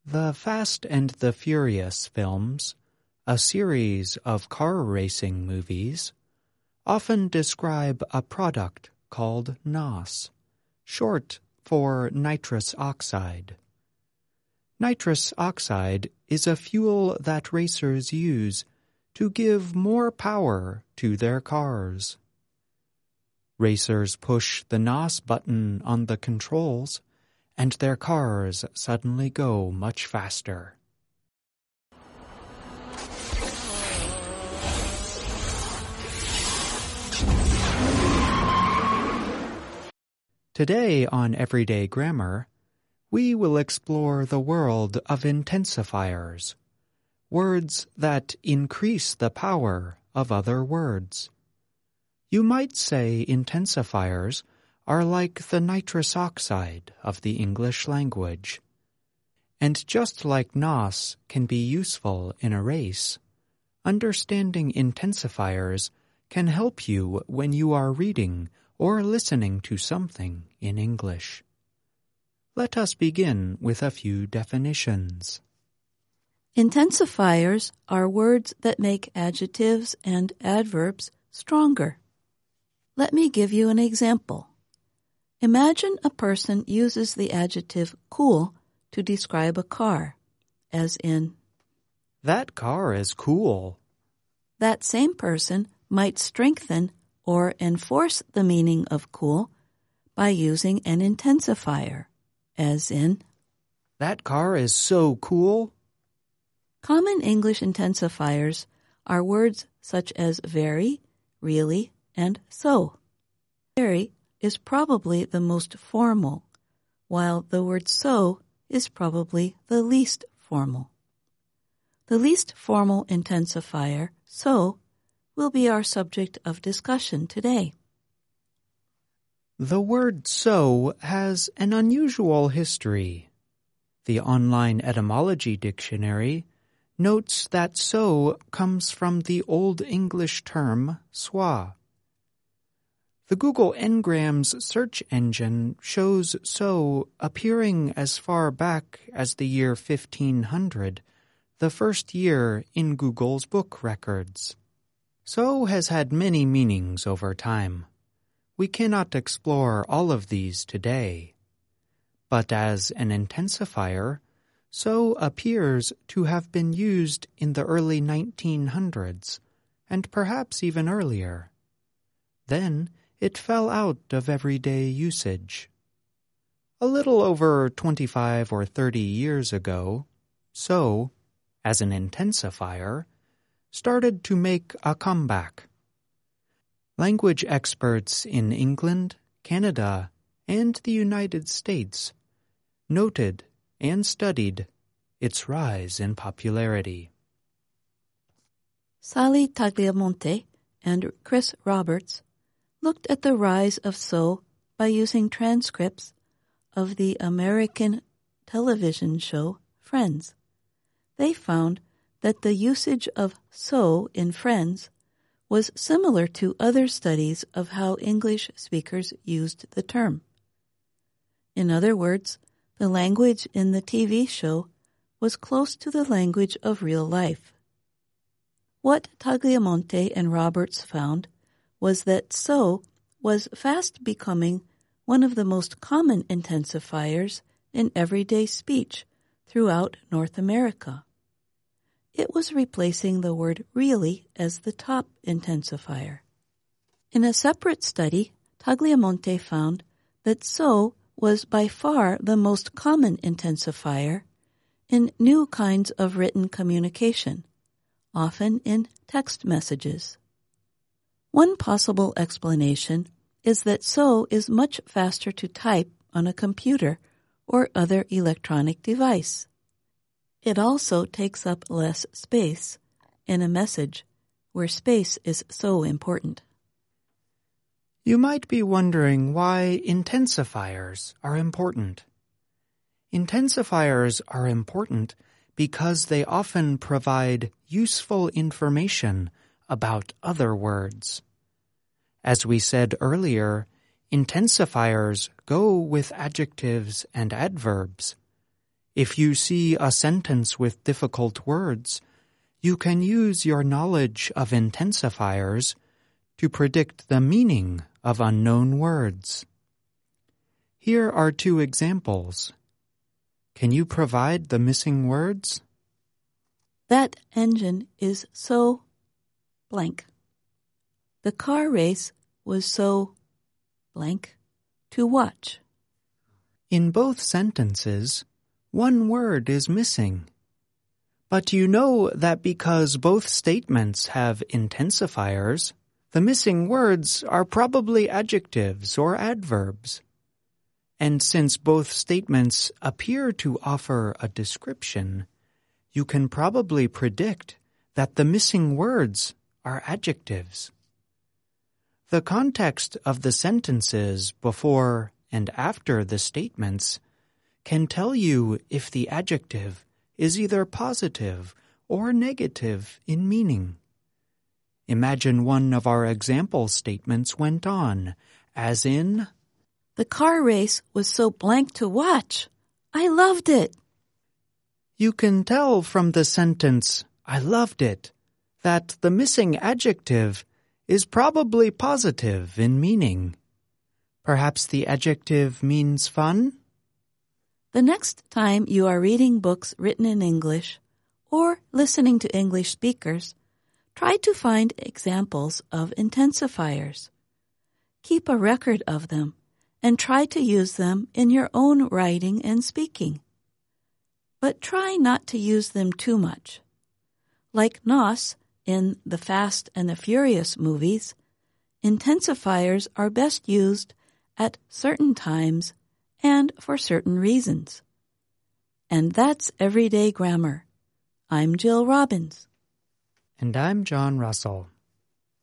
The Fast and the Furious films, a series of car racing movies, often describe a product called NOS, short for nitrous oxide. Nitrous oxide is a fuel that racers use to give more power to their cars. Racers push the NOS button on the controls, and their cars suddenly go much faster. Today on Everyday Grammar, we will explore the world of intensifiers, words that increase the power of other words. You might say intensifiers are like the nitrous oxide of the English language. And just like NOS can be useful in a race, understanding intensifiers can help you when you are reading or listening to something in English. Let us begin with a few definitions. Intensifiers are words that make adjectives and adverbs stronger. Let me give you an example. Imagine a person uses the adjective cool to describe a car, as in, "That car is cool." That same person might strengthen or enforce the meaning of cool by using an intensifier, as in, "That car is so cool." Common English intensifiers are words such as very, really, and so. Very is probably the most formal, while the word so is probably the least formal. The least formal intensifier, so, will be our subject of discussion today. The word so has an unusual history. The online etymology dictionary notes that so comes from the Old English term swa. The Google Ngrams search engine shows so appearing as far back as the year 1500, the first year in Google's book records. So has had many meanings over time. We cannot explore all of these today. But as an intensifier, so appears to have been used in the early 1900s, and perhaps even earlier. Then it fell out of everyday usage. A little over 25 or 30 years ago, so, as an intensifier, started to make a comeback. Language experts in England, Canada, and the United States noted and studied its rise in popularity. Sally Tagliamonte and Chris Roberts looked at the rise of so by using transcripts of the American television show Friends. They found that the usage of so in Friends was similar to other studies of how English speakers used the term. In other words, the language in the TV show was close to the language of real life. What Tagliamonte and Roberts found was that so was fast becoming one of the most common intensifiers in everyday speech throughout North America. It was replacing the word really as the top intensifier. In a separate study, Tagliamonte found that so was by far the most common intensifier in new kinds of written communication, often in text messages. One possible explanation is that so is much faster to type on a computer or other electronic device. It also takes up less space in a message where space is so important. You might be wondering why intensifiers are important. Intensifiers are important because they often provide useful information about other words. As we said earlier, intensifiers go with adjectives and adverbs. If you see a sentence with difficult words, you can use your knowledge of intensifiers to predict the meaning of unknown words. Here are 2 examples. Can you provide the missing words? That engine is so blank. The car race was so blank to watch. In both sentences, 1 word is missing. But you know that because both statements have intensifiers, the missing words are probably adjectives or adverbs. And since both statements appear to offer a description, you can probably predict that the missing words are adjectives. The context of the sentences before and after the statements can tell you if the adjective is either positive or negative in meaning. Imagine one of our example statements went on, as in, The car race was so blank to watch. I loved it. You can tell from the sentence, I loved it, that the missing adjective is probably positive in meaning. Perhaps the adjective means fun? The next time you are reading books written in English or listening to English speakers, try to find examples of intensifiers. Keep a record of them and try to use them in your own writing and speaking. But try not to use them too much. Like Nos in the Fast and the Furious movies, intensifiers are best used at certain times and for certain reasons. And that's Everyday Grammar. I'm Jill Robbins. And I'm John Russell.